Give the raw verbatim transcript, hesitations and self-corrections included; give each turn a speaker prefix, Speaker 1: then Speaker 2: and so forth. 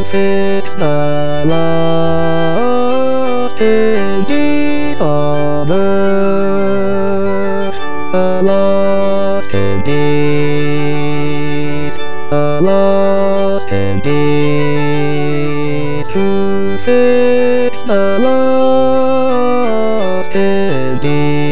Speaker 1: fix the lost in these others, the lost in these, the lost in these, to fix the lost in these.